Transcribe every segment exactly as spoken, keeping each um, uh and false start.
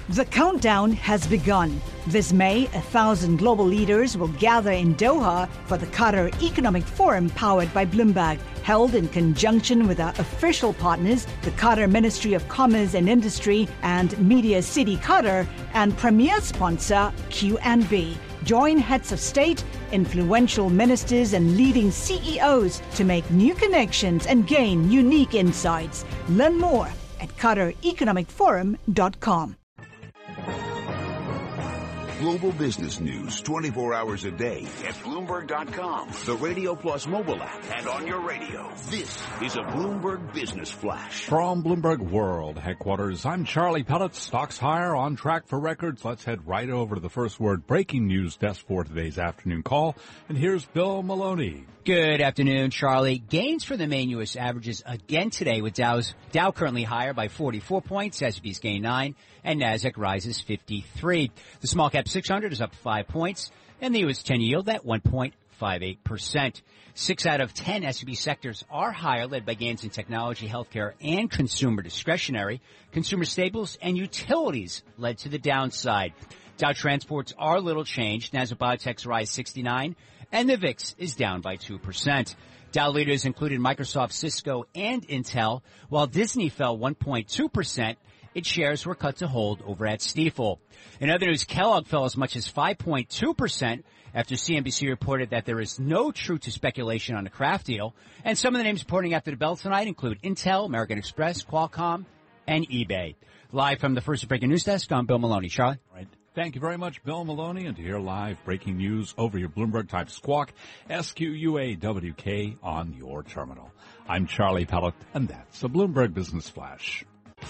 The countdown has begun. This May, a thousand global leaders will gather in Doha for the Qatar Economic Forum powered by Bloomberg, held in conjunction with our official partners, the Qatar Ministry of Commerce and Industry and Media City Qatar, and premier sponsor Q and B. Join heads of state, influential ministers, and leading C E Os to make new connections and gain unique insights. Learn more at qatar economic forum dot com. Global business news twenty-four hours a day at Bloomberg dot com, the Radio Plus mobile app, and on your radio. This is a Bloomberg Business Flash. From Bloomberg World headquarters, I'm Charlie Pellet. Stocks higher, on track for records. Let's head right over to the First Word breaking news desk for today's afternoon call. And here's Bill Maloney. Good afternoon, Charlie. Gains for the main U S averages again today, with Dow's Dow currently higher by forty-four points, S and P's gain nine, and Nasdaq rises fifty-three. The small cap six hundred is up five points, and the U S ten yield at one point five eight percent. Six out of ten S and P sectors are higher, led by gains in technology, healthcare, and consumer discretionary. Consumer staples and utilities led to the downside. Dow transports are little changed. Nasdaq Biotech's rise sixty-nine, and the V I X is down by two percent. Dow leaders included Microsoft, Cisco, and Intel, while Disney fell one point two percent. Its shares were cut to hold over at Stifel. In other news, Kellogg fell as much as five point two percent after C N B C reported that there is no truth to speculation on the Kraft deal. And some of the names reporting after the bell tonight include Intel, American Express, Qualcomm, and eBay. Live from the First Breaking News Desk, I'm Bill Maloney. Charlie? Right. Thank you very much, Bill Maloney. And to hear live breaking news over your Bloomberg type squawk, S Q U A W K on your terminal. I'm Charlie Pellet, and that's a Bloomberg Business Flash.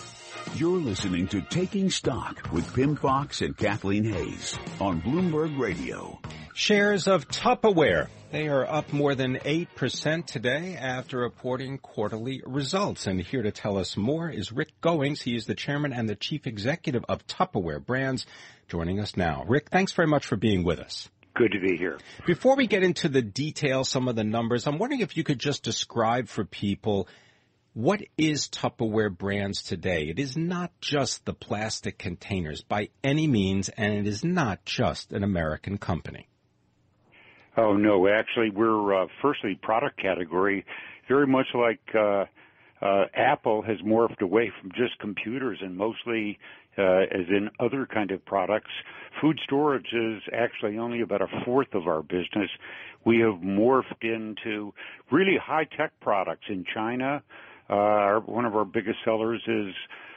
You're listening to Taking Stock with Pim Fox and Kathleen Hayes on Bloomberg Radio. Shares of Tupperware, they are up more than eight percent today after reporting quarterly results. And here to tell us more is Rick Goings. He is the chairman and the chief executive of Tupperware Brands, joining us now. Rick, thanks very much for being with us. Good to be here. Before we get into the details, some of the numbers, I'm wondering if you could just describe for people, what is Tupperware Brands today? It is not just the plastic containers by any means, and it is not just an American company. Oh, no. Actually, we're uh, firstly product category, very much like uh, uh, Apple has morphed away from just computers and mostly uh, as in other kind of products. Food storage is actually only about a fourth of our business. We have morphed into really high-tech products in China. Uh, one of our biggest sellers is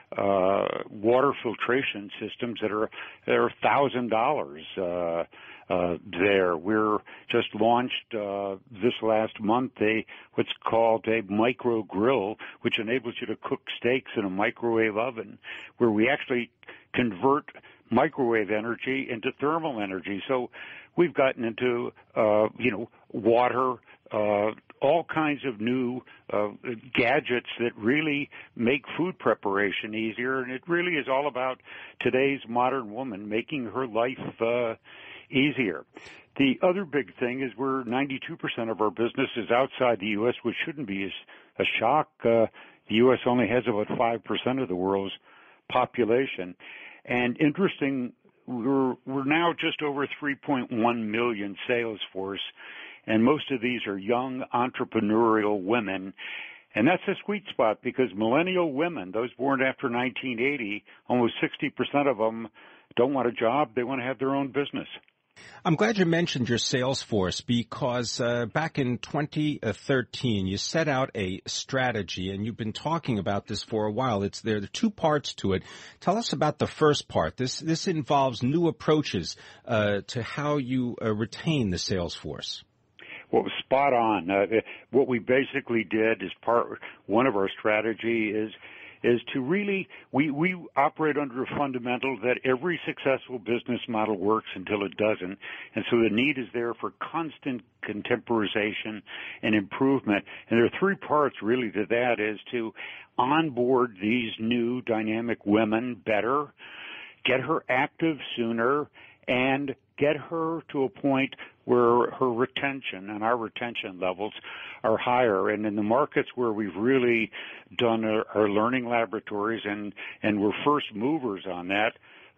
uh, water filtration systems that are that are one thousand dollars uh, uh, there. We're just launched uh, this last month a what's called a micro grill, which enables you to cook steaks in a microwave oven, where we actually convert microwave energy into thermal energy. So we've gotten into uh, you know water. Uh, all kinds of new uh, gadgets that really make food preparation easier, and it really is all about today's modern woman making her life uh, easier. The other big thing is we're ninety-two percent of our business is outside the U S, which shouldn't be a shock. Uh, the U S only has about five percent of the world's population. And interesting, we're, we're now just over three point one million sales force, and most of these are young entrepreneurial women. And that's a sweet spot because millennial women, those born after nineteen eighty, almost sixty percent of them don't want a job. They want to have their own business. I'm glad you mentioned your sales force because uh, back in twenty thirteen, you set out a strategy, and you've been talking about this for a while. It's there are two parts to it. Tell us about the first part. This this involves new approaches uh, to how you uh, retain the sales force. Well, spot on. Uh, what we basically did is part one of our strategy is is to really we we operate under a fundamental that every successful business model works until it doesn't, and so the need is there for constant contemporization and improvement. And there are three parts really to that: is to onboard these new dynamic women better, get her active sooner, and get her to a point where her retention and our retention levels are higher. And in the markets where we've really done our, our learning laboratories and, and we're first movers on that,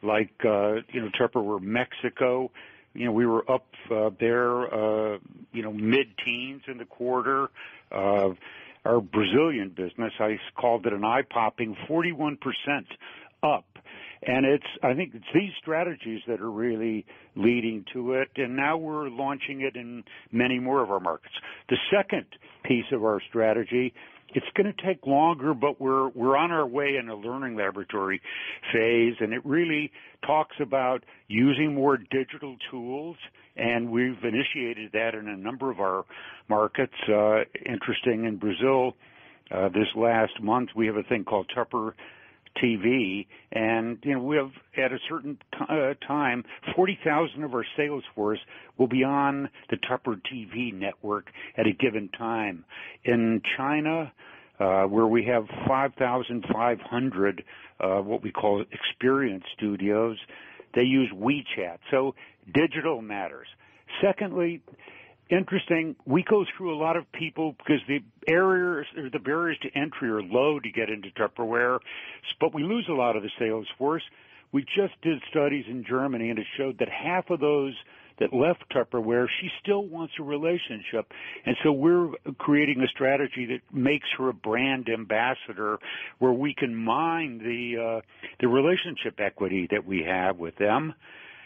like, uh, you know, Tupperware Mexico. You know, we were up uh, there, uh, you know, mid-teens in the quarter. Uh, our Brazilian business, I called it an eye-popping forty-one percent up. And it's, I think it's these strategies that are really leading to it, and now we're launching it in many more of our markets. The second piece of our strategy, it's going to take longer, but we're we're on our way in a learning laboratory phase, and it really talks about using more digital tools, and we've initiated that in a number of our markets. Uh, interesting, in Brazil, uh, this last month, we have a thing called Tupper T V, and you know we have at a certain t- uh, time, forty thousand of our sales force will be on the Tupper T V network at a given time. In China, uh, where we have five thousand five hundred uh, what we call experience studios, they use WeChat. So digital matters. Secondly, interesting, we go through a lot of people because the barriers or the barriers to entry are low to get into Tupperware, but we lose a lot of the sales force. We just did studies in Germany, and it showed that half of those that left Tupperware, she still wants a relationship. And so we're creating a strategy that makes her a brand ambassador where we can mine the uh, the relationship equity that we have with them.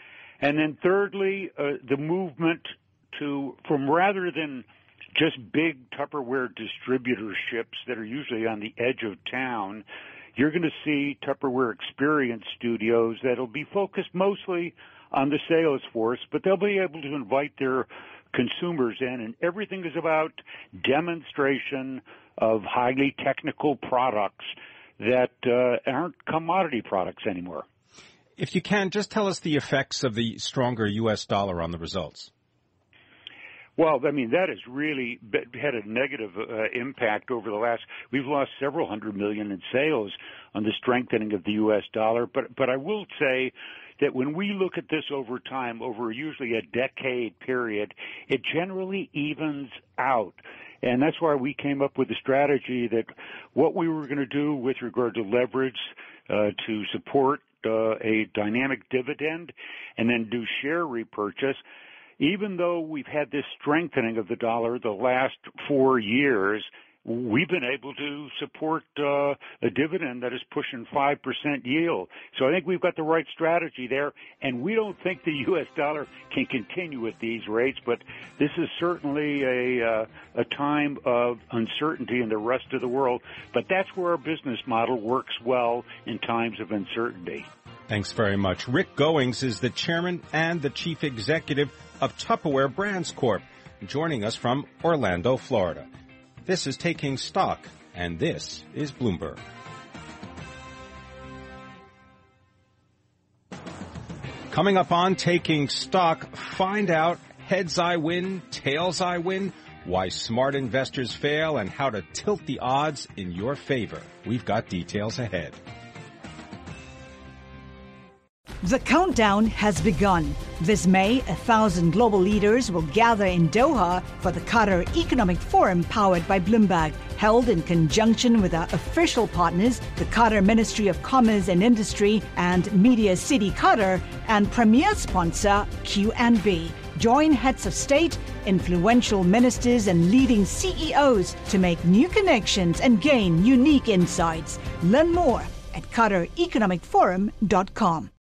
And then thirdly, uh, the movement to, from rather than just big Tupperware distributorships that are usually on the edge of town, you're going to see Tupperware experience studios that'll be focused mostly on the sales force, but they'll be able to invite their consumers in, and everything is about demonstration of highly technical products that uh, aren't commodity products anymore. If you can, just tell us the effects of the stronger U S dollar on the results. Well, I mean, that has really had a negative uh, impact over the last, we've lost several hundred million in sales on the strengthening of the U S dollar. But, but I will say that when we look at this over time, over usually a decade period, it generally evens out. And that's why we came up with a strategy that what we were going to do with regard to leverage uh, to support uh, a dynamic dividend and then do share repurchase. Even though we've had this strengthening of the dollar the last four years, we've been able to support uh, a dividend that is pushing five percent yield. So I think we've got the right strategy there, and we don't think the U S dollar can continue at these rates, but this is certainly a, uh, a time of uncertainty in the rest of the world. But that's where our business model works well in times of uncertainty. Thanks very much. Rick Goings is the chairman and the chief executive of Tupperware Brands Corp, joining us from Orlando, Florida. This is Taking Stock, and this is Bloomberg. Coming up on Taking Stock, find out heads I win, tails I win, why smart investors fail, and how to tilt the odds in your favor. We've got details ahead. The countdown has begun. This May, a thousand global leaders will gather in Doha for the Qatar Economic Forum powered by Bloomberg, held in conjunction with our official partners, the Qatar Ministry of Commerce and Industry and Media City Qatar, and premier sponsor Q N B. Join heads of state, influential ministers, and leading C E Os to make new connections and gain unique insights. Learn more at Qatar Economic Forum dot com.